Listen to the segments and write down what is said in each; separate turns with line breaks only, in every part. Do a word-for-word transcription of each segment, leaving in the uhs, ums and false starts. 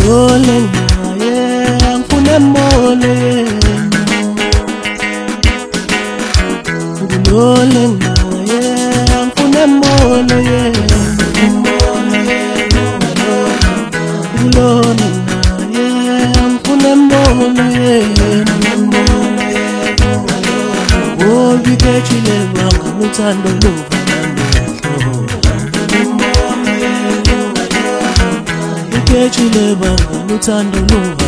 Ngilole naye angifune mbolo yena Ngilole naye angifune mbolo yena Ngilole naye angifune mbolo yena Oh bikechile banga luthando luva Bikechile banga luthando luva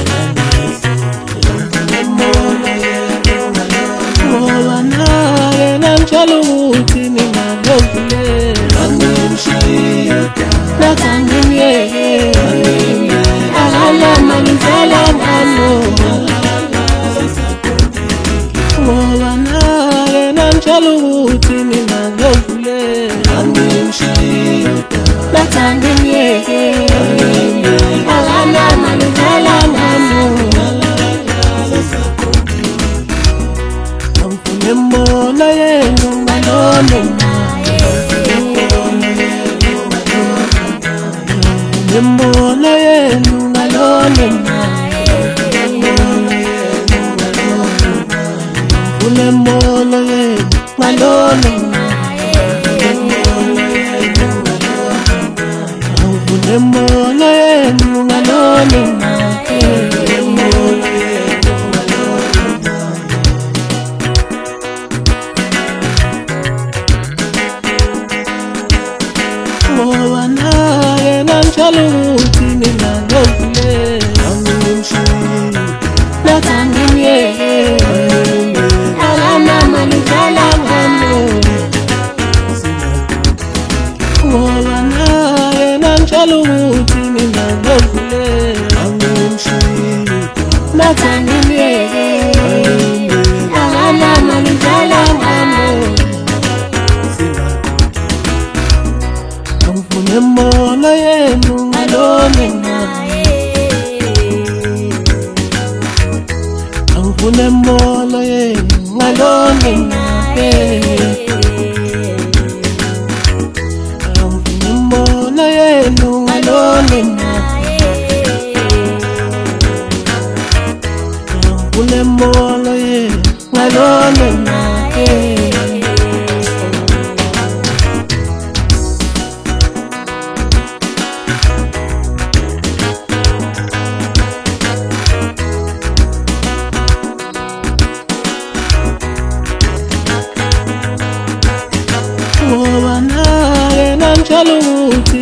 Ngoba naye namtshela ukuthi mina ngokule Nathi ngimyeke Akalama ngizela ngalo Ngoba naye namtshela ukuthi mina ngokule Nathi ngimyeke Akalama ngizela ngalo Angifune mbolo yenu ngalole Mbolo yenu ngalole Ngifune mbolo yenu ngalole Ngifune mbolo yenu ngalole Ngoba naye namtshela ukuthi mina ngokule Nathi ngimyeke Akalama ngizela ngalo Ngoba naye namtshela ukuthi mina ngokule Nathi ngimyeke Akalama ngizela ngalo Angifune mbolo yenu ngalole Angifune mbolo yenu ngalole Angifune mbolo yenu ngalole Angifune mbolo yenu ngalole Ngoba naye namtshela ukuthi